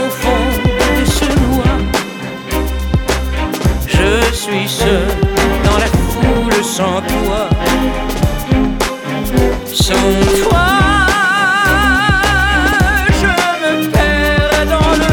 au fond de ce noir. Je suis seul dans la foule sans toi, sans toi.